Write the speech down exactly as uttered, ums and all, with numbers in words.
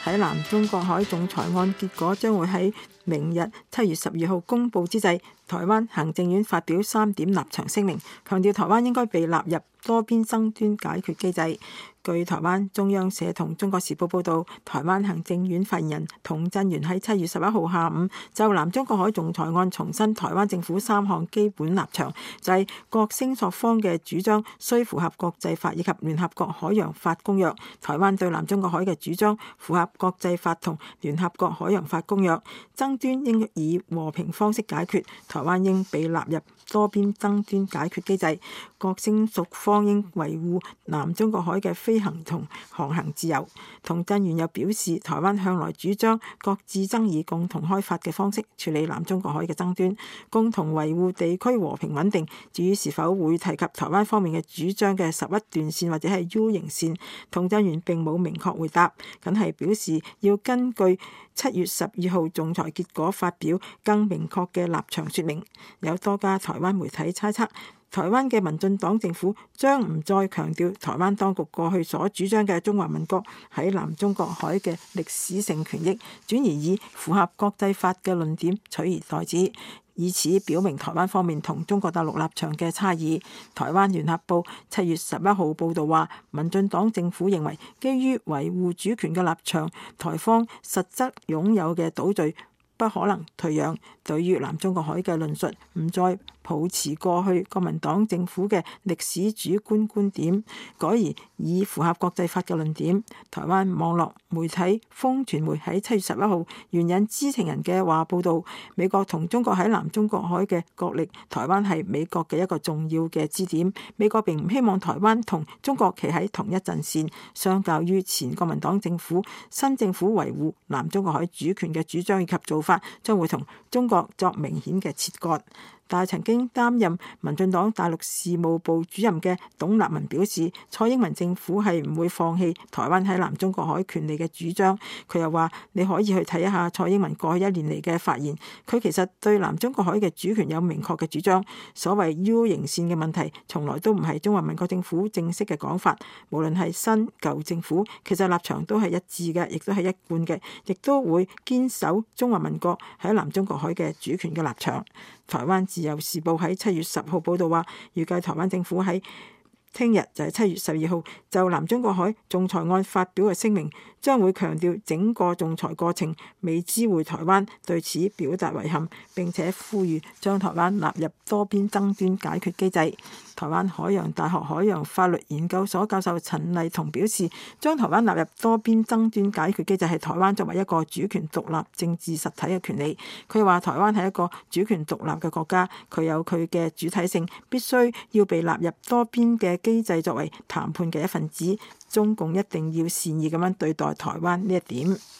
喺南中國海仲裁案結果將會喺明日七月十二號公佈之際，台灣行政院發表三點立場聲明，強調台灣應該被納入多邊爭端解決機制。據台灣中央社同中國時報報導，台灣行政院發言人童振源喺七月十一號下午就南中國海仲裁案重申台灣政府三項基本立場，就係、是、各聲索方嘅主張需符合國際法以及聯合國海洋法公約。台灣對南中國海嘅主張符合國際法同聯合國海洋法公約，爭端應以和平方式解決，台灣應被納入多邊爭端解決機制，各聲索方應維護南中國海嘅飛行同航行自由。童振源又表示，台灣向來主張各自爭議共同開發嘅方式處理南中國海嘅爭端，共同維護地區和平穩定。至於是否會提及台灣方面嘅主張嘅十一段線或者係 U 型線，童振源並冇明確回答，僅係表示要根據七月十二號仲裁結果發表更明確嘅立場說明。有多家台灣媒體猜測，台灣嘅民進黨政府將唔再強調台灣當局過去所主張嘅中華民國喺南中國海嘅歷史性權益，轉而以符合國際法嘅論點取而代之，以此表明台灣方面同中國大陸立場嘅差異。台灣聯合報七月十一號報導話，民進黨政府認為基於維護主權嘅立場，台方實質擁有嘅島嶼不可能退讓。對於南中國海嘅論述，唔再抱持過去國民黨政府嘅歷史主觀觀點，改而以符合國際法嘅論點。台灣網絡媒體風傳媒喺七月十一號援引知情人嘅話報導，美國同中國喺南中國海嘅角力，台灣係美國嘅一個重要嘅支點。美國並唔希望台灣同中國企喺同一陣線。相較於前國民黨政府，新政府維護南中國海主權嘅主張以及做法，將會同中國作明顯嘅切割。但係曾經擔任民進黨大陸事務部主任嘅董立文表示，蔡英文政府係唔會放棄台灣喺南中國海權利嘅主張。佢又話，你可以去睇一下蔡英文過去一年嚟嘅發言，佢其實對南中國海嘅主權有明確嘅主張。所謂 U 型線嘅問題，從來都唔係中華民國政府正式嘅講法。無論係新舊政府，其實立場都係一致嘅，亦都係一貫嘅，亦都會堅守中華民國喺南中國海嘅主權嘅立場。台灣自由時報喺七月十號報導話，預計台灣政府喺聽日就係七月十二號就南中國海仲裁案發表嘅聲明，將會強調整個仲裁過程未知會台灣，對此表達遺憾，並且呼籲將台灣納入多邊爭端解決機制。台灣海洋大學海洋法律研究所教授陳麗彤表示，將台灣納入多邊爭端解決機制係台灣作為一個主權獨立政治實體嘅權利。佢話台灣係一個主權獨立嘅國家，佢有佢嘅主體性，必須要被納入多邊嘅機制作為談判嘅一份子。中共一定要善意咁樣對待台灣呢一點。